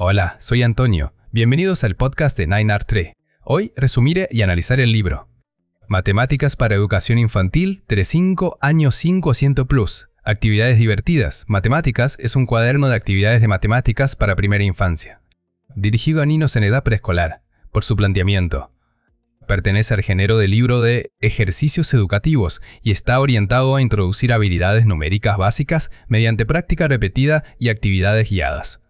Hola, soy Antonio. Bienvenidos al podcast de 9art3. Hoy resumiré y analizaré el libro Matemáticas para Educación Infantil, 3-5, año 500+. Actividades divertidas. Matemáticas es un cuaderno de actividades de matemáticas para primera infancia, dirigido a niños en edad preescolar. Por su planteamiento, pertenece al género de libro de ejercicios educativos y está orientado a introducir habilidades numéricas básicas mediante práctica repetida y actividades guiadas.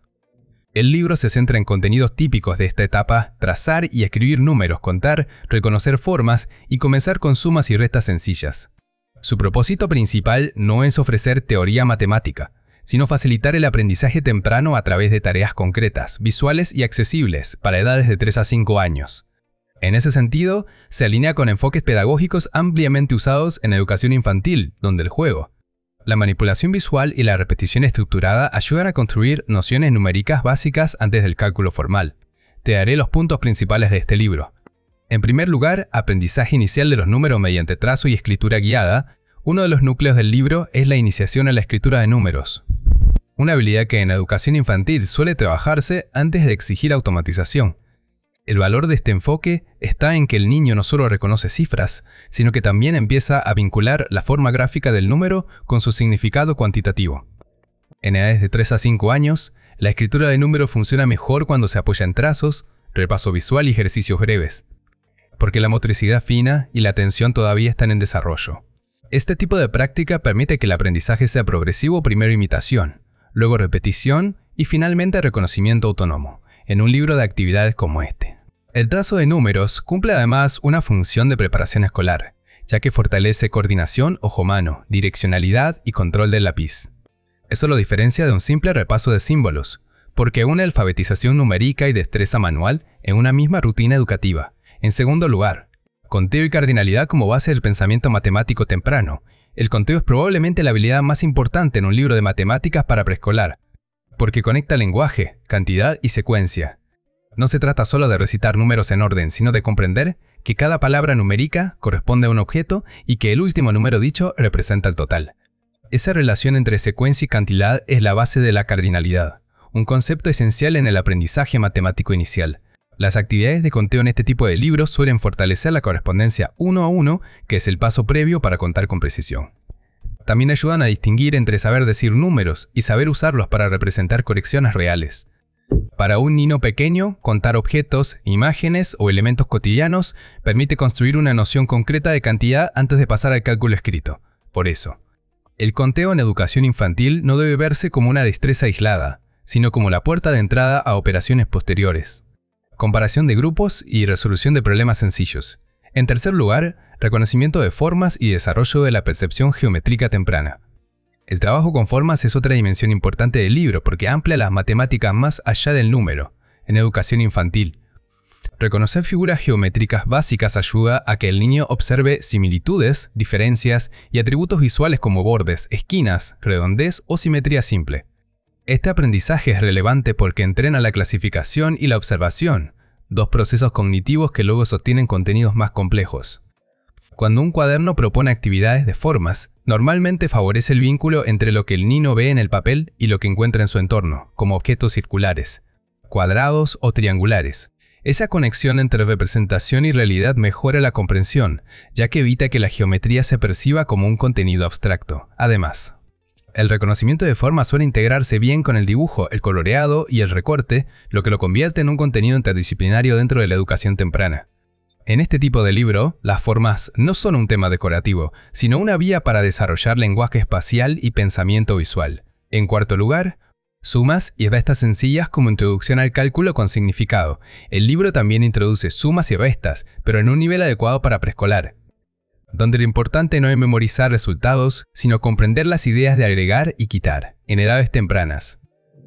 El libro se centra en contenidos típicos de esta etapa: trazar y escribir números, contar, reconocer formas y comenzar con sumas y restas sencillas. Su propósito principal no es ofrecer teoría matemática, sino facilitar el aprendizaje temprano a través de tareas concretas, visuales y accesibles para edades de 3 a 5 años. En ese sentido, se alinea con enfoques pedagógicos ampliamente usados en educación infantil, donde el juego, la manipulación visual y la repetición estructurada ayudan a construir nociones numéricas básicas antes del cálculo formal. Te daré los puntos principales de este libro. En primer lugar, aprendizaje inicial de los números mediante trazo y escritura guiada. Uno de los núcleos del libro es la iniciación a la escritura de números, una habilidad que en educación infantil suele trabajarse antes de exigir automatización. El valor de este enfoque está en que el niño no solo reconoce cifras, sino que también empieza a vincular la forma gráfica del número con su significado cuantitativo. En edades de 3 a 5 años, la escritura de números funciona mejor cuando se apoya en trazos, repaso visual y ejercicios breves, porque la motricidad fina y la atención todavía están en desarrollo. Este tipo de práctica permite que el aprendizaje sea progresivo: primero imitación, luego repetición y finalmente reconocimiento autónomo, en un libro de actividades como este. El trazo de números cumple además una función de preparación escolar, ya que fortalece coordinación ojo-mano, direccionalidad y control del lápiz. Eso lo diferencia de un simple repaso de símbolos, porque une alfabetización numérica y destreza manual en una misma rutina educativa. En segundo lugar, conteo y cardinalidad como base del pensamiento matemático temprano. El conteo es probablemente la habilidad más importante en un libro de matemáticas para preescolar, porque conecta lenguaje, cantidad y secuencia. No se trata solo de recitar números en orden, sino de comprender que cada palabra numérica corresponde a un objeto y que el último número dicho representa el total. Esa relación entre secuencia y cantidad es la base de la cardinalidad, un concepto esencial en el aprendizaje matemático inicial. Las actividades de conteo en este tipo de libros suelen fortalecer la correspondencia 1 a 1, que es el paso previo para contar con precisión. También ayudan a distinguir entre saber decir números y saber usarlos para representar correcciones reales. Para un niño pequeño, contar objetos, imágenes o elementos cotidianos permite construir una noción concreta de cantidad antes de pasar al cálculo escrito. Por eso, el conteo en educación infantil no debe verse como una destreza aislada, sino como la puerta de entrada a operaciones posteriores, comparación de grupos y resolución de problemas sencillos. En tercer lugar, reconocimiento de formas y desarrollo de la percepción geométrica temprana. El trabajo con formas es otra dimensión importante del libro porque amplía las matemáticas más allá del número. En educación infantil, reconocer figuras geométricas básicas ayuda a que el niño observe similitudes, diferencias y atributos visuales como bordes, esquinas, redondez o simetría simple. Este aprendizaje es relevante porque entrena la clasificación y la observación, dos procesos cognitivos que luego sostienen contenidos más complejos. Cuando un cuaderno propone actividades de formas, normalmente favorece el vínculo entre lo que el niño ve en el papel y lo que encuentra en su entorno, como objetos circulares, cuadrados o triangulares. Esa conexión entre representación y realidad mejora la comprensión, ya que evita que la geometría se perciba como un contenido abstracto. Además, el reconocimiento de formas suele integrarse bien con el dibujo, el coloreado y el recorte, lo que lo convierte en un contenido interdisciplinario dentro de la educación temprana. En este tipo de libro, las formas no son un tema decorativo, sino una vía para desarrollar lenguaje espacial y pensamiento visual. En cuarto lugar, sumas y restas sencillas como introducción al cálculo con significado. El libro también introduce sumas y restas, pero en un nivel adecuado para preescolar, donde lo importante no es memorizar resultados, sino comprender las ideas de agregar y quitar, en edades tempranas.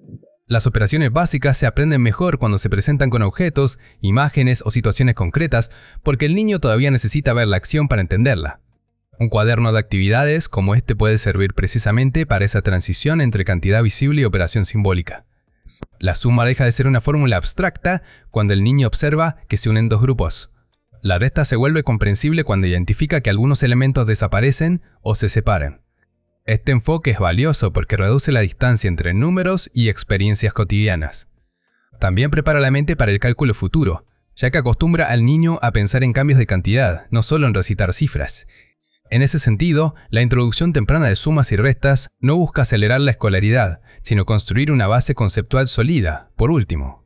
Las operaciones básicas se aprenden mejor cuando se presentan con objetos, imágenes o situaciones concretas, porque el niño todavía necesita ver la acción para entenderla. Un cuaderno de actividades como este puede servir precisamente para esa transición entre cantidad visible y operación simbólica. La suma deja de ser una fórmula abstracta cuando el niño observa que se unen dos grupos. La resta se vuelve comprensible cuando identifica que algunos elementos desaparecen o se separan. Este enfoque es valioso porque reduce la distancia entre números y experiencias cotidianas. También prepara la mente para el cálculo futuro, ya que acostumbra al niño a pensar en cambios de cantidad, no solo en recitar cifras. En ese sentido, la introducción temprana de sumas y restas no busca acelerar la escolaridad, sino construir una base conceptual sólida. Por último,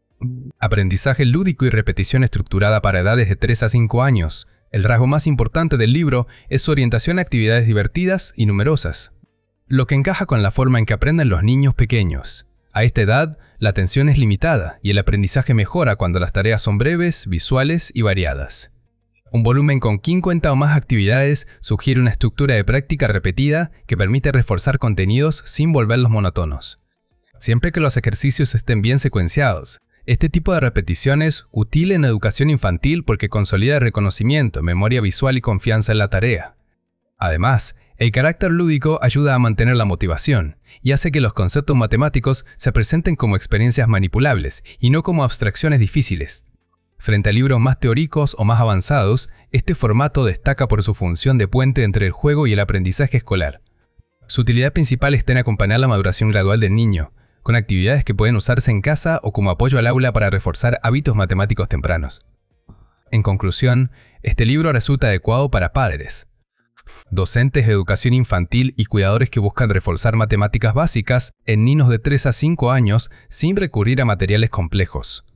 aprendizaje lúdico y repetición estructurada para edades de 3 a 5 años. El rasgo más importante del libro es su orientación a actividades divertidas y numerosas, lo que encaja con la forma en que aprenden los niños pequeños. A esta edad, la atención es limitada y el aprendizaje mejora cuando las tareas son breves, visuales y variadas. Un volumen con 50 o más actividades sugiere una estructura de práctica repetida que permite reforzar contenidos sin volverlos monótonos. Siempre que los ejercicios estén bien secuenciados, este tipo de repetición es útil en educación infantil porque consolida reconocimiento, memoria visual y confianza en la tarea. Además, el carácter lúdico ayuda a mantener la motivación y hace que los conceptos matemáticos se presenten como experiencias manipulables y no como abstracciones difíciles. Frente a libros más teóricos o más avanzados, este formato destaca por su función de puente entre el juego y el aprendizaje escolar. Su utilidad principal está en acompañar la maduración gradual del niño, con actividades que pueden usarse en casa o como apoyo al aula para reforzar hábitos matemáticos tempranos. En conclusión, este libro resulta adecuado para padres, docentes de educación infantil y cuidadores que buscan reforzar matemáticas básicas en niños de 3 a 5 años sin recurrir a materiales complejos.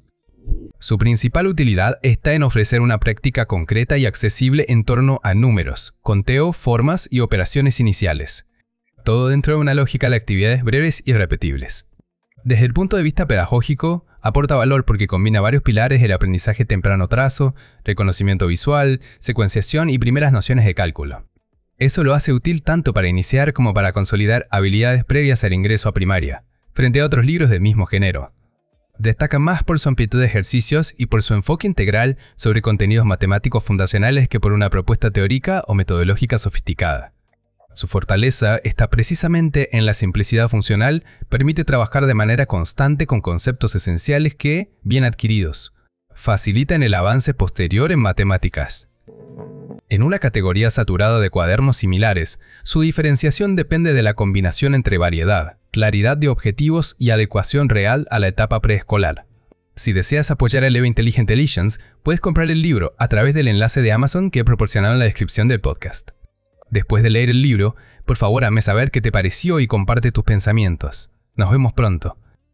Su principal utilidad está en ofrecer una práctica concreta y accesible en torno a números, conteo, formas y operaciones iniciales. Todo dentro de una lógica de actividades breves y repetibles. Desde el punto de vista pedagógico, aporta valor porque combina varios pilares del aprendizaje temprano trazo, reconocimiento visual, secuenciación y primeras nociones de cálculo. Eso lo hace útil tanto para iniciar como para consolidar habilidades previas al ingreso a primaria, frente a otros libros del mismo género. Destaca más por su amplitud de ejercicios y por su enfoque integral sobre contenidos matemáticos fundacionales que por una propuesta teórica o metodológica sofisticada. Su fortaleza está precisamente en la simplicidad funcional, permite trabajar de manera constante con conceptos esenciales que, bien adquiridos, facilitan el avance posterior en matemáticas. En una categoría saturada de cuadernos similares, su diferenciación depende de la combinación entre variedad, claridad de objetivos y adecuación real a la etapa preescolar. Si deseas apoyar a Leva Intelligent Intelligence, puedes comprar el libro a través del enlace de Amazon que he proporcionado en la descripción del podcast. Después de leer el libro, por favor hazme saber qué te pareció y comparte tus pensamientos. Nos vemos pronto.